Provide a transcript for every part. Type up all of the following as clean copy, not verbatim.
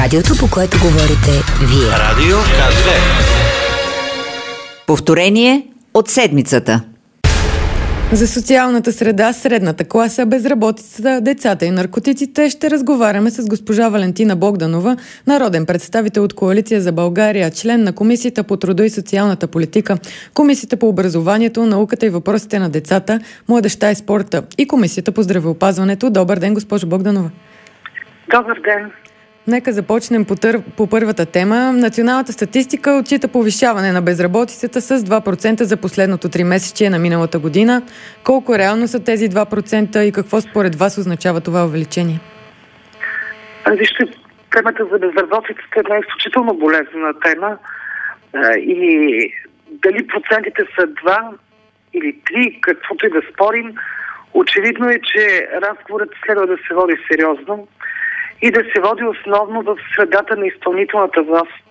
Радиото, по което говорите вие. Радио КЗ. Повторение от седмицата. За социалната среда, средната класа, безработицата, децата и наркотиците ще разговаряме с госпожа Валентина Богданова, народен представител от Коалиция за България, член на Комисията по труда и социалната политика, Комисията по образованието, науката и въпросите на децата, младежта и спорта и Комисията по здравеопазването. Добър ден, госпожо Богданова. Добър ден. Нека започнем по първата тема. Националната статистика отчита повишаване на безработицата с 2% за последното 3-месечие на миналата година. Колко реално са тези 2% и какво според вас означава това увеличение? Вижте, темата за безработицата е една изключително болезнена тема и дали процентите са 2 или 3, каквото и да спорим, очевидно е, че разговорът следва да се води сериозно и да се води основно в средата на изпълнителната власт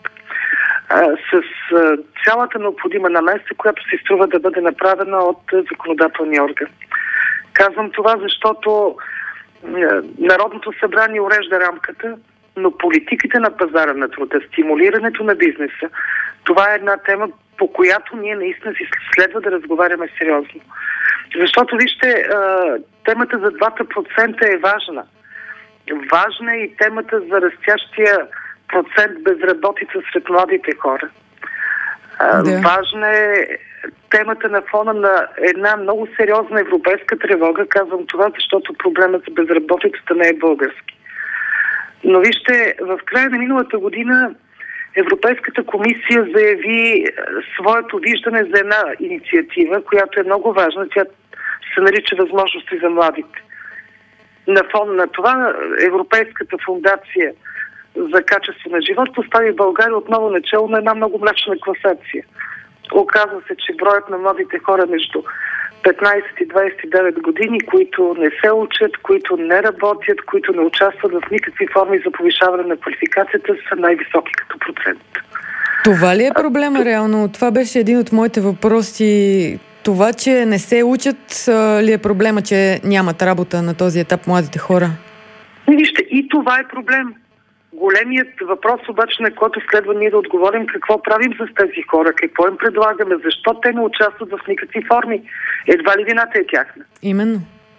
с цялата необходима намеса, която се струва да бъде направена от законодателния орган. Казвам това, защото Народното събрание урежда рамката, но политиките на пазара на труда, стимулирането на бизнеса, това е една тема, по която ние наистина си следва да разговаряме сериозно. Защото, вижте, темата за 2% е важна. Важна е и темата за растящия процент безработица сред младите хора. Да. Важна е темата на фона на една много сериозна европейска тревога. Казвам това, защото проблемът с безработицата не е български. Но вижте, в края на миналата година Европейската комисия заяви своето виждане за една инициатива, която е много важна. Тя се нарича възможности за младите. На фон на това Европейската фундация за качество на живот постави България отново начало на една много мрачна класация. Оказва се, че броят на младите хора между 15 и 29 години, които не се учат, които не работят, които не участват в никакви форми за повишаване на квалификацията, са най-високи като процент. Това ли е проблема реално? Това беше един от моите въпроси. Това, че не се учат, ли е проблема, че нямат работа на този етап младите хора? Вижте, и това е проблем. Големият въпрос обаче, на който следва ние да отговорим, какво правим с тези хора, какво им предлагаме, защо те не участват в никакви форми. Едва ли вината е тяхна? Именно.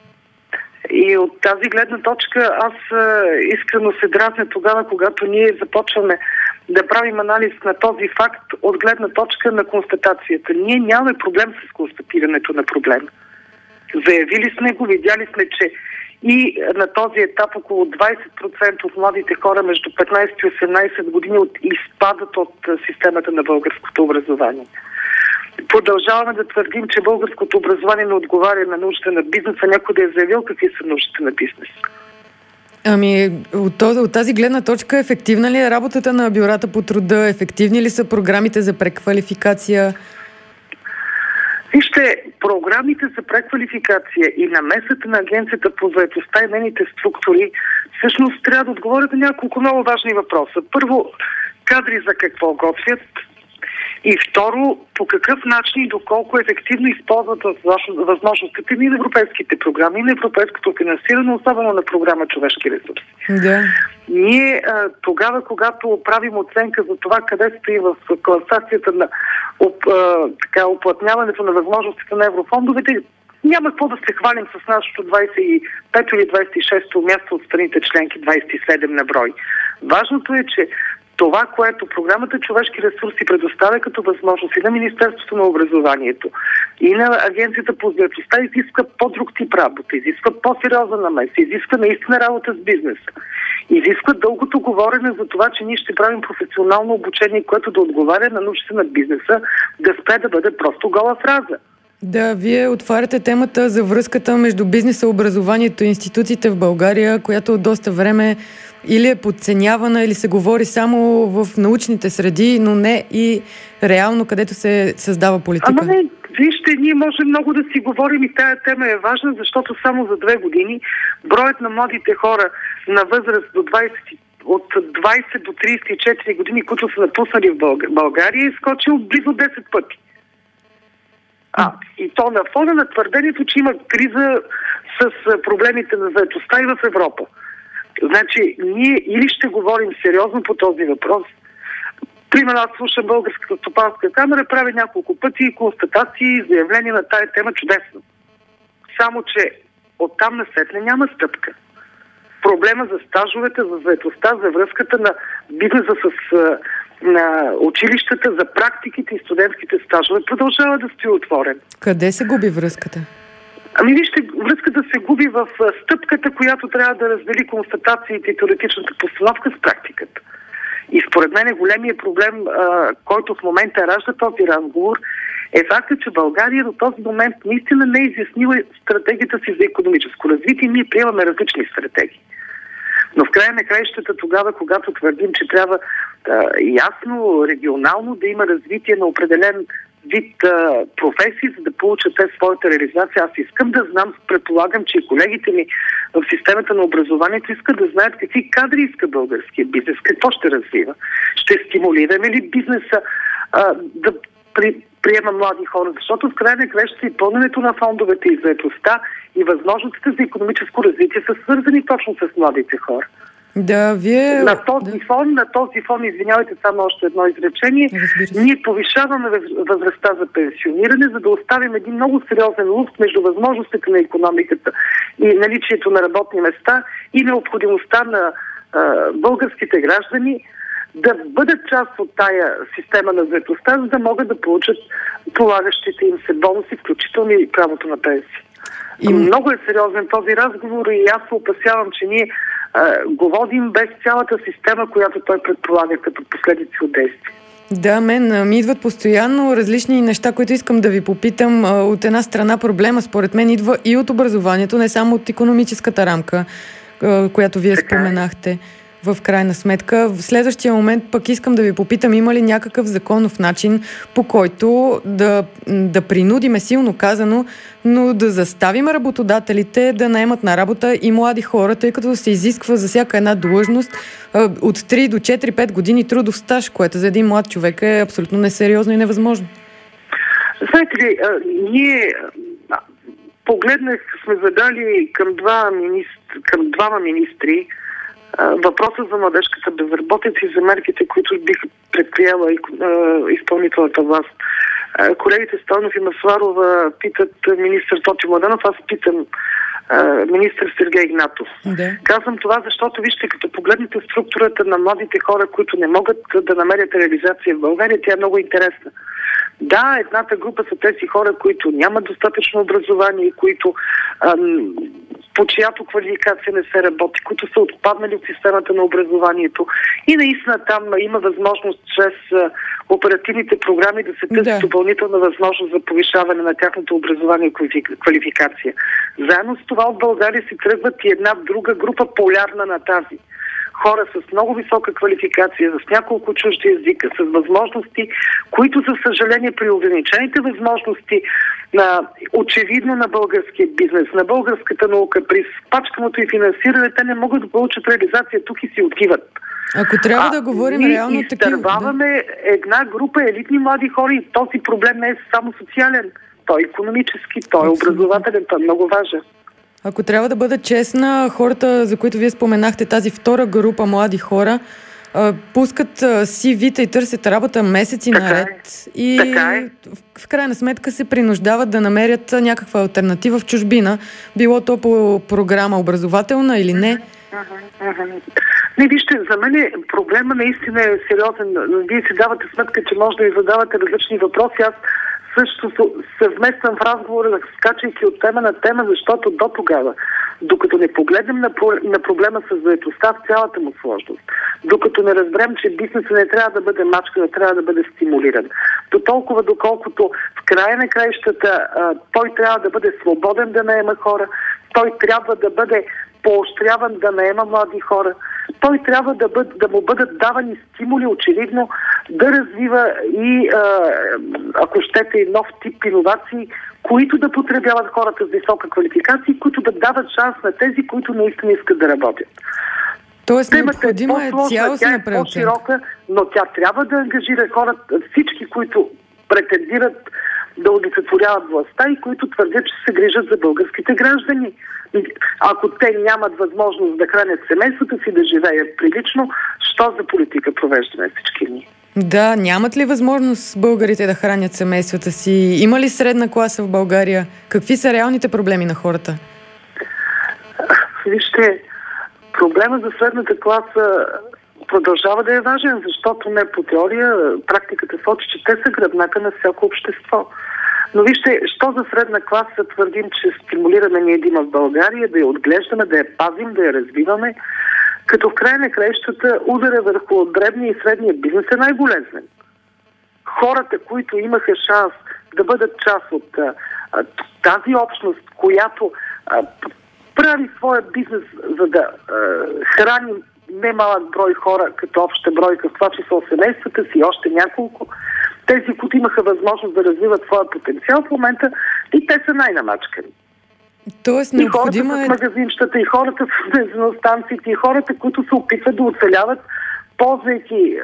И от тази гледна точка аз искрено се дразня тогава, когато ние започваме да правим анализ на този факт от гледна точка на констатацията. Ние нямаме проблем с констатирането на проблема. Заявили сме го, видяли сме, че и на този етап около 20% от младите хора между 15 и 18 години изпадат от системата на българското образование. Продължаваме да твърдим, че българското образование не отговаря на нуждите на бизнеса. Някой да е заявил какви са нуждите на бизнеса. Ами, от тази гледна точка, ефективна ли е работата на бюрата по труда? Ефективни ли са програмите за преквалификация? Вижте, програмите за преквалификация и намесата на Агенцията по заетостта и нейните структури всъщност трябва да отговорят на няколко много важни въпроса. Първо, кадри за какво готвят? И второ, по какъв начин и доколко ефективно използват възможностите и на европейските програми, и на европейското финансиране, особено на програма Човешки ресурси. Да. Ние тогава, когато правим оценка за това къде стои в класацията на уплътняването на възможностите на еврофондовете, няма какво да се хвалим с нашото 25 или 26-то място от страните членки, 27 на брой. Важното е, че това, което програмата Човешки ресурси предоставя като възможност и на Министерството на образованието, и на Агенцията по заетостта, изисква по-друг тип работа, изисква по-сериозна намеса, изисква наистина работа с бизнеса. Изисква дългото говорене за това, че ние ще правим професионално обучение, което да отговаря на нуждите на бизнеса, да спре да бъде просто гола фраза. Да, вие отваряте темата за връзката между бизнеса, образованието и институциите в България, която от доста време или е подценявана, или се говори само в научните среди, но не и реално, където се създава политика. Ама не, вижте, ние можем много да си говорим и тая тема е важна, защото само за 2 години броят на младите хора на възраст от 20 до 34 години, които са напуснали в България, е скочил близо 10 пъти. И то на фона на твърдението, че има криза с проблемите на заетостта и в Европа. Значи, ние или ще говорим сериозно по този въпрос. Примерно, аз слушам Българската стопанска камера, прави няколко пъти констатации и заявления на тая тема, чудесно. Само, че оттам насетне няма стъпка. Проблема за стажовете, за заетостта, за връзката на бизнеса с на училищата, за практиките и студентските стажове продължава да стои отворен. Къде се губи връзката? Ами вижте, връзката се губи в стъпката, която трябва да раздели констатациите и теоретичната постановка с практиката. И според мен големият проблем, който в момента ражда този разговор, е факта, че България до този момент наистина не е изяснила стратегията си за икономическо развитие. Ние приемаме различни стратегии. Но в края на краищата тогава, когато твърдим, че трябва ясно, регионално да има развитие на определен вид професии, за да получат те своята реализация. Аз искам да знам, предполагам, че колегите ми в системата на образованието искат да знаят какви кадри иска българския бизнес, какво ще развива. Ще стимулираме ли бизнеса да приема млади хора, защото в края на краищата и пълненето на фондовете и заетостта и възможностите за икономическо развитие са свързани точно с младите хора. Да, вие... На този фон, извинявайте, само още едно изречение, ние повишаваме възрастта за пенсиониране, за да оставим един много сериозен луфт между възможностите на икономиката и наличието на работни места и необходимостта на българските граждани да бъдат част от тая система на заетостта, за да могат да получат полагащите им се бонуси, включително и правото на пенсия. Много е сериозен този разговор и аз се опасявам, че ние го водим без цялата система, която той предполага като последици от действие. Да, мен ми идват постоянно различни неща, които искам да ви попитам. От една страна проблема, според мен, идва и от образованието, не само от икономическата рамка, която вие споменахте. В крайна сметка. В следващия момент пък искам да ви попитам, има ли някакъв законов начин, по който да принудиме, силно казано, но да заставим работодателите да наемат на работа и млади хора, тъй като се изисква за всяка една длъжност от 3 до 4-5 години трудов стаж, което за един млад човек е абсолютно несериозно и невъзможно. Знаете ли, ние сме задали към двама министри въпроса за младежката безработица и за мерките, които биха предприела изпълнителната власт. Колегите Стойнов и Масларова питат министър Тотю Младенов, аз питам министър Сергей Игнатов. Да. Казвам това, защото вижте, като погледнете структурата на младите хора, които не могат да намерят реализация в България, тя е много интересна. Да, едната група са тези хора, които нямат достатъчно образование, които по чиято квалификация не се работи, които са отпаднали от системата на образованието. И наистина там има възможност чрез оперативните програми да се търси допълнителна възможност за повишаване на тяхното образование и квалификация. Заедно с това от България си тръгват и една друга група, полярна на тази. Хора с много висока квалификация, с няколко чужди езика, с възможности, които, за съжаление, при ограничените възможности очевидно на българския бизнес, на българската наука, при спачканото и финансиране, те не могат да получат реализация тук и си отиват. Ако трябва да говорим реално такива... изтърваваме една група елитни млади хора и този проблем не е само социален. Той е икономически, той е образователен, той е много важен. Ако трябва да бъда честна, хората, за които вие споменахте, тази втора група млади хора, пускат CV-та и търсят работа месеци наред и в крайна сметка се принуждават да намерят някаква алтернатива в чужбина, било то по програма образователна или не. Не, вижте, за мен проблема наистина е сериозен. Вие си давате сметка, че може да ви задавате различни въпроси. Аз също се вмествам в разговора, скачайки от тема на тема, защото до тогава, докато не погледнем на проблема с заетостта в цялата му сложност, докато не разберем, че бизнесът не трябва да бъде мачка, не трябва да бъде стимулиран, до толкова доколкото в края на краищата той трябва да бъде свободен да наема хора, той трябва да бъде поощряван да наема млади хора, той трябва да му бъдат давани стимули, очевидно, да развива и, ако щете, и нов тип иновации, които да потребяват хората с висока квалификация, които да дават шанс на тези, които наистина искат да работят. Тоест необходима е цялостна преоценка. По-широка, но тя трябва да ангажира хората, всички, които претендират да удовлетворяват властта и които твърдят, че се грижат за българските граждани. Ако те нямат възможност да хранят семействата си, да живеят прилично, що за политика провеждаме всички ние? Да, нямат ли възможност българите да хранят семействата си? Има ли средна класа в България? Какви са реалните проблеми на хората? Вижте, проблема за средната класа продължава да е важен, защото не по теория, практиката сочи, че те са гръбнака на всяко общество. Но вижте, що за средна класа твърдим, че стимулираме ние да има в България, да я отглеждаме, да я пазим, да я развиваме, като в край на краищата удара върху дребния и средния бизнес е най-болезнен. Хората, които имаха шанс да бъдат част от тази общност, която прави своя бизнес, за да храни немалък брой хора като обща бройка, в това число семействата си и още няколко, тези, които имаха възможност да развиват своя потенциал в момента, и те са най-намачкани. Тоест, и хората с магазинщата, и хората с бензиностанциите, и хората, които се опитват да оцеляват, ползвайки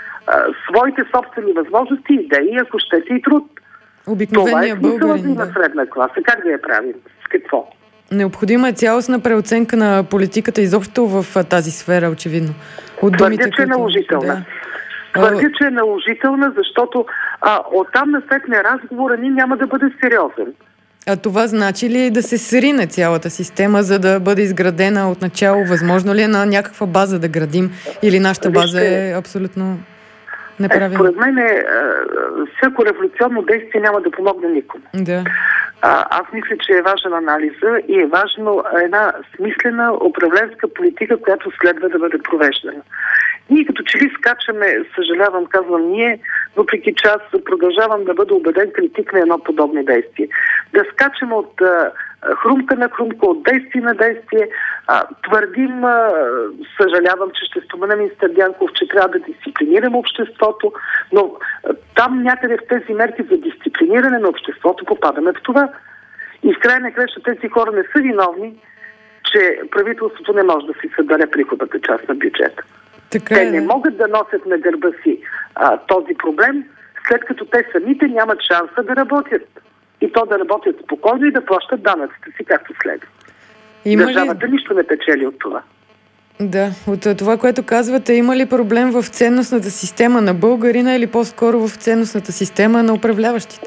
своите собствени възможности, идеи, ако щете и труд. Обикновения българин. Това е смисълът на средна класа. Как да я правим? С какво? Необходима е цялостна преоценка на политиката изобщо в тази сфера, очевидно. Твърдя, че е наложителна. Твърдя, че е наложителна, защото оттам насетне разговора ни няма да бъде сериозен. А това значи ли да се срине цялата система, за да бъде изградена от начало? Възможно ли е на някаква база да градим? Или нашата база е абсолютно неправилна? Според мен всяко революционно действие няма да помогне никому. Да. Аз мисля, че е важен анализа и е важно една смислена управленска политика, която следва да бъде провеждана. Ние като че ли скачаме, съжалявам, казвам ние, въпреки че аз продължавам да бъда убеден критик на едно подобно действие. Да скачаме от хрумка на хрумка, от действие на действие. Твърдим, съжалявам, че ще споменам министър Дянков, че трябва да дисциплинираме обществото, но там някъде в тези мерки за дисциплиниране на обществото попадаме в това. И в край на краща тези хора не са виновни, че правителството не може да си събере приходната част на бюджета. Те не могат да носят на гърба си този проблем, след като те самите нямат шанса да работят. И то да работят спокойно и да плащат данъците си както следва. Държавата нищо не печели от това. Да, от това, което казвате, има ли проблем в ценностната система на българина или по-скоро в ценностната система на управляващите?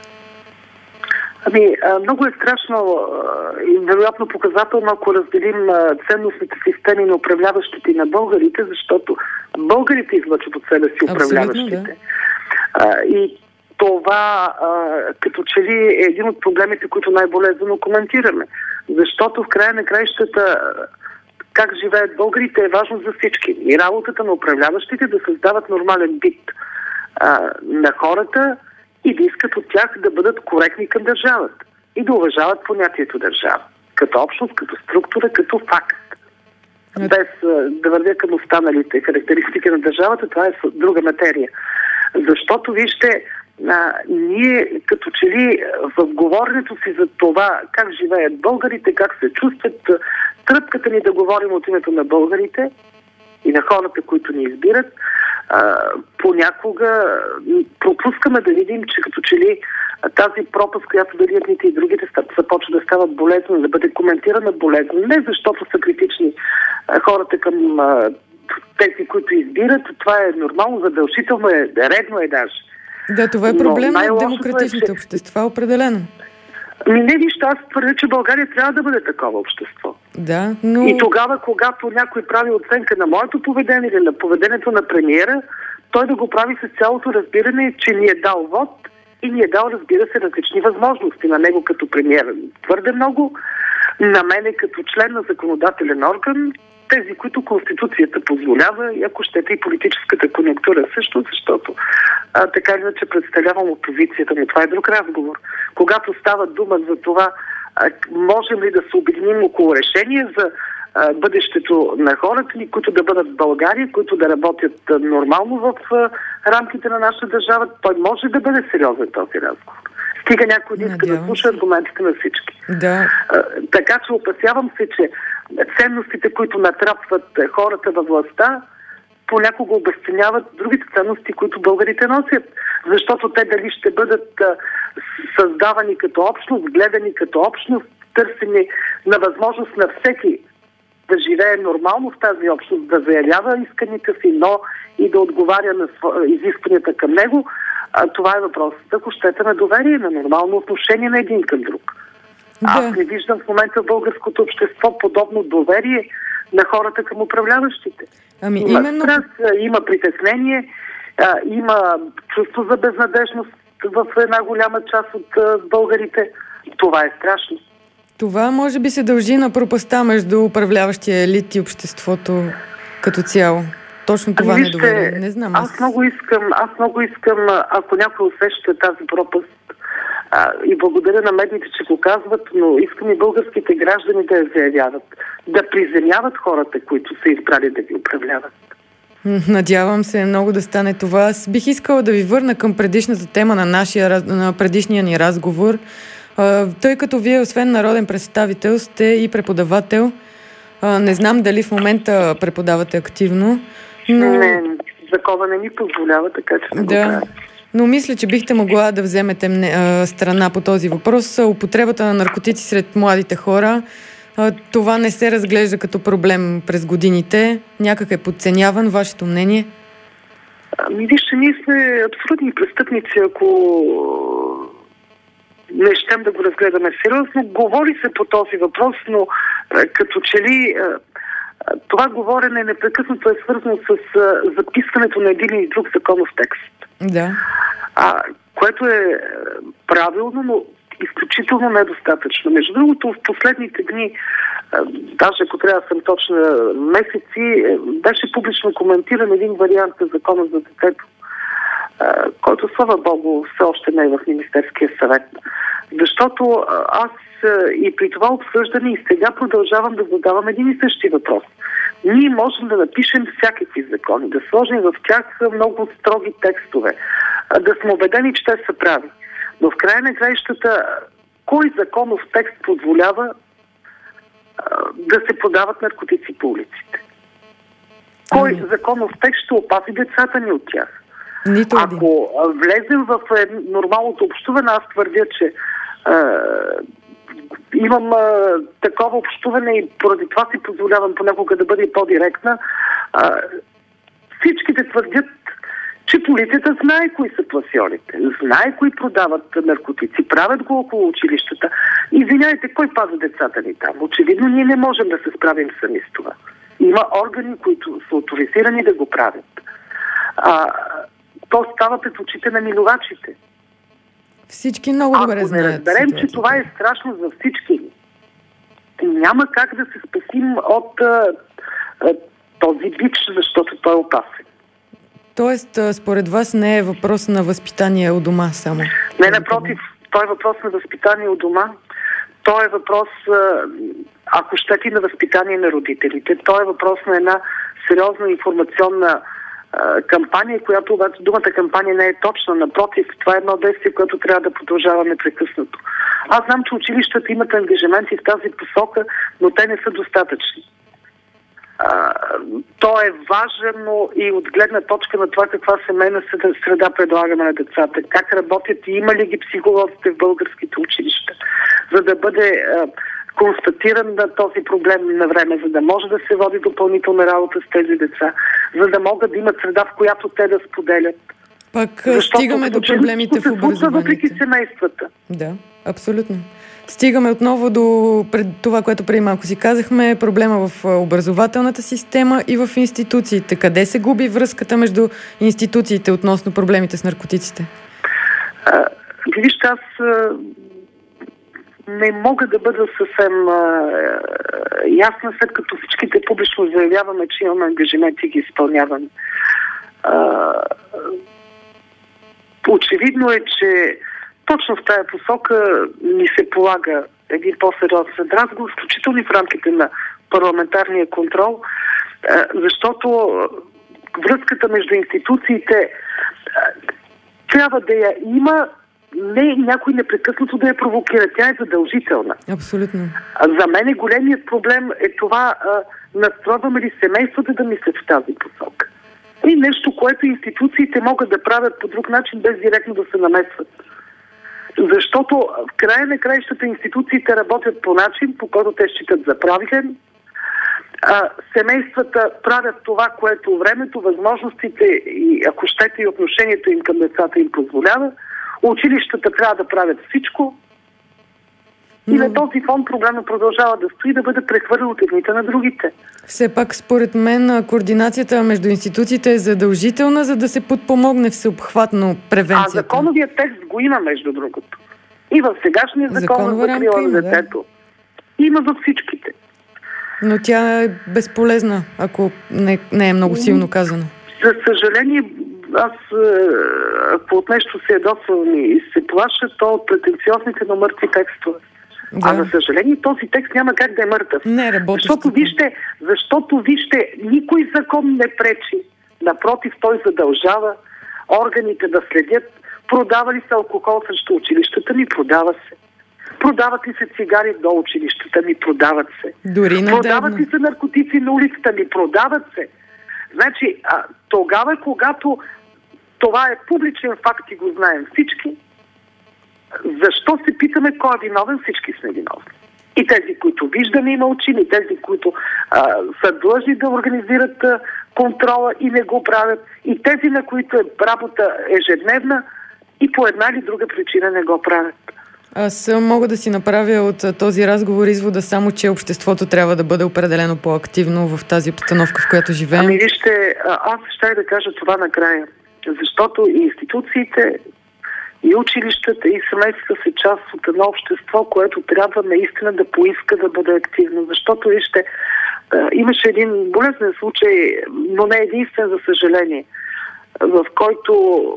Много е страшно и вероятно показателно, ако разделим ценностните системи на управляващите и на българите, защото българите излъчват от себе си управляващите. Да. И това като че ли е един от проблемите, които най-болезнено коментираме. Защото в края на краищата как живеят българите е важно за всички. И работата на управляващите да създават нормален бит на хората и да искат от тях да бъдат коректни към държавата и да уважават понятието държава. Като общност, като структура, като факт. Без да вървя към останалите характеристики на държавата, това е друга материя. Защото, вижте, ние като че ли в говоренето си за това как живеят българите, как се чувстват, тръпката ни да говорим от името на българите и на хората, които ни избират, понякога пропускаме да видим, че като че ли тази пропаст, която дали едните и другите започва да стават болезнено, да бъде коментирана болезнено, не защото са критични хората към тези, които избират, това е нормално, задължително е, редно е даже. Да, това е проблем на демократичните общества, определено. Не, вижте, аз твърдя, че България трябва да бъде такова общество. Да, но... И тогава, когато някой прави оценка на моето поведение или на поведението на премиера, той да го прави с цялото разбиране, че ни е дал вод и ни е дал, разбира се, различни възможности на него като премиер. Твърде много, на мене като член на законодателен орган, тези, които Конституцията позволява, и ако щете и политическата конюнктура също, защото така или иначе представлявам опозицията, но това е друг разговор. Когато става дума за това, можем ли да се обединим около решение за бъдещето на хората ни, които да бъдат в България, които да работят нормално в рамките на нашата държава, той може да бъде сериозен този разговор. Стига някой да иска да слуша аргументите на всички. Да. Така че опасявам се, че ценностите, които натрапват хората във властта, понякога обезценяват другите ценности, които българите носят. Защото те дали ще бъдат създавани като общност, гледани като общност, търсене на възможност на всеки да живее нормално в тази общност, да заявява исканията си, но и да отговаря на изискванията към него. Това е въпросът, ако щете, на доверие, на нормално отношение на един към друг. Да. Аз не виждам в момента в българското общество подобно доверие на хората към управляващите. Има стрес, има притеснение, има чувство за безнадежност в една голяма част от българите. Това е страшно. Това може би се дължи на пропаста между управляващия елит и обществото като цяло. Точно това недоверие. Не знам. Аз много искам, ако някой усеща тази пропаст, и благодаря на медиите, че го казват, но искам и българските граждани да я заявяват. Да приземяват хората, които са избрали да ги управляват. Надявам се много да стане това. Аз бих искала да ви върна към предишната тема на предишния ни разговор. Тъй като вие, освен народен представител, сте и преподавател. Не знам дали в момента преподавате активно. Но... Не, закона не ми позволява, така че да. Но мисля, че бихте могла да вземете страна по този въпрос. Употребата на наркотици сред младите хора, това не се разглежда като проблем през годините. Някак е подценяван. Вашето мнение? Вижте, ние сме абсолютни престъпници, ако не щем да го разгледаме сериозно. Говори се по този въпрос, но като че ли това говорене непрекъснато е свързано с записването на един или друг законов текст. Да. Което е правилно, но изключително недостатъчно. Между другото, в последните дни, даже ако трябва да съм точна, месеци, беше публично коментиран един вариант на закона за детето, който, слава Богу, все още не е в Министерския съвет. Защото аз и при това обсъждане и сега продължавам да задавам един и същи въпрос. Ние можем да напишем всякакви закони, да сложим в тях много строги текстове, да сме убедени, че те са прави. Но в края на краищата, кой законов текст позволява да се продават наркотици по улиците? Кой законов текст ще опази децата ни от тях? Ако влезем в нормалното общуване, аз твърдя, че имам такова общуване и поради това си позволявам понякога да бъде по-директна. Всичките твърдят, че полицията знае кои са пласьорите, знае кои продават наркотици, правят го около училищата. Извинявайте, кой пази децата ни там? Очевидно ние не можем да се справим сами с това. Има органи, които са оторизирани да го правят. То става пред очите на минувачите. Всички много добре знаят. Ако не разберем, че това е страшно за всички, няма как да се спасим от този бич, защото той е опасен. Тоест, според вас не е въпрос на възпитание у дома само? Не, напротив, той е въпрос на възпитание у дома. Той е въпрос, ако щете, на възпитание на родителите. Той е въпрос на една сериозна информационна кампания, която обаче думата кампания не е точна. Напротив, това е едно действие, което трябва да продължава непрекъснато. Аз знам, че училищата имат ангажименти в тази посока, но те не са достатъчни. То е важно и от гледна точка на това каква семейна среда предлагаме на децата, как работят и има ли ги психолозите в българските училища, за да бъде констатиран на този проблем на време, за да може да се води допълнителна работа с тези деца, за да могат да имат среда, в която те да споделят. Пак стигаме до проблемите в образованието. Въпреки семействата. Да, абсолютно. Стигаме отново до това, което преди малко си казахме, проблема в образователната система и в институциите. Къде се губи връзката между институциите относно проблемите с наркотиците? Вижте, аз не мога да бъда съвсем ясна, след като всичките публично заявяваме, че имаме ангажименти и ги изпълняваме. Очевидно е, че точно в тая посока ни се полага един по-сериозен разговор, включително в рамките на парламентарния контрол, защото връзката между институциите трябва да я има, не някой непрекъснато да я провокира. Тя е задължителна. Абсолютно. За мен големият проблем е това, настройваме ли семействата да мислят в тази посока. И нещо, което институциите могат да правят по друг начин, без директно да се намесват. Защото в края на краищата институциите работят по начин, по който те считат за правилен. Семействата правят това, което времето, възможностите и, ако щете, и отношението им към децата им позволява. Училищата трябва да правят всичко. И на този фон проблема продължава да стои, да бъде прехвърлен от едните на другите. Все пак, според мен, координацията между институциите е задължителна, за да се подпомогне всеобхватно превенцията. Законовият текст го има, между другото. И в сегашния закон за закрила на детето. Има във всичките. Но тя е безполезна, ако не е много силно казано. За съжаление, аз ако от нещо се ядосвам и се плаша, то от претенциозните на мъртви текстове. Да. За съжаление, този текст няма как да е мъртъв. Не работи. Защото вижте, никой закон не пречи. Напротив, той задължава органите да следят. Продава ли се алкохол срещу училищата? Ми продава се. Продават ли се цигари до училищата? Ми продават се. Продават ли се наркотици на улицата? Ми продават се. Значи, тогава, когато това е публичен факт и го знаем всички, защо се питаме кой е виновен? Всички сме виновни. И тези, които виждаме и мълчим, и тези, които са длъжни да организират контрола и не го правят, и тези, на които е работа ежедневна и по една или друга причина не го правят. Аз мога да си направя от този разговор извода само, че обществото трябва да бъде определено по-активно в тази обстановка, в която живеем. Вижте, аз ще да кажа това накрая. Защото и институциите, и училищата, и семействата са част от едно общество, което трябва наистина да поиска да бъде активно. Защото, вижте, имаше един болезнен случай, но не единствен, за съжаление, в който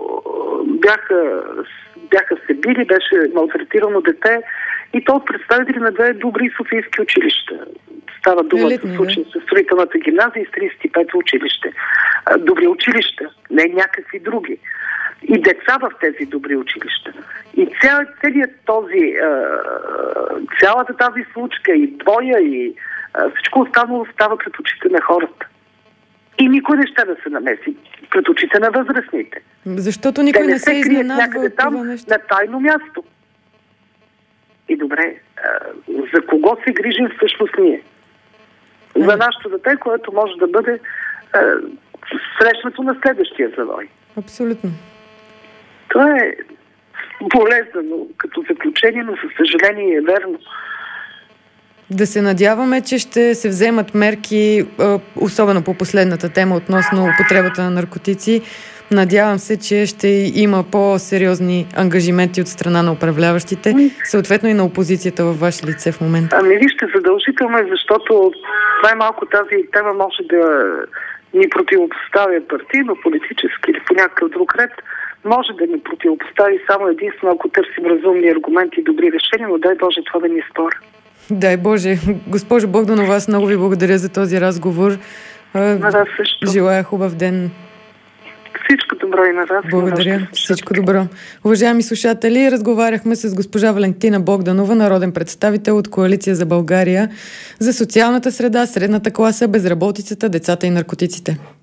бяха се били, беше малтретирано дете и то от представители на две добри софийски училища. Става дума за случай с строителната гимназия и с 35 училище. Добри училища, не някакви други. И деца в тези добри училища. И цялата тази случка и боя и всичко останало става пред очите на хората. И никой не ще да се намеси пред очите на възрастните. Защото никой не се изненадва някъде там на тайно място. И добре, за кого се грижим всъщност ние? За нашето дете, което може да бъде срещнато на следващия завой. Абсолютно. Това е болезнено като заключение, но със съжаление е верно. Да се надяваме, че ще се вземат мерки, особено по последната тема относно употребата на наркотици. Надявам се, че ще има по-сериозни ангажименти от страна на управляващите, съответно и на опозицията във ваше лице в момента. Вижте, задължително е, защото най-малко тази тема може да ни противопоставя партийно, политически или по някакъв друг ред. Може да ни противопостави само единствено, ако търсим разумни аргументи и добри решения, но дай Боже това да ни спора. Дай Боже. Госпожо Богданова, аз много ви благодаря за този разговор. Желая хубав ден. Всичко добро и на вас. Благодаря. Всичко добро. Уважаеми слушатели, разговаряхме с госпожа Валентина Богданова, народен представител от Коалиция за България, за социалната среда, средната класа, безработицата, децата и наркотиците.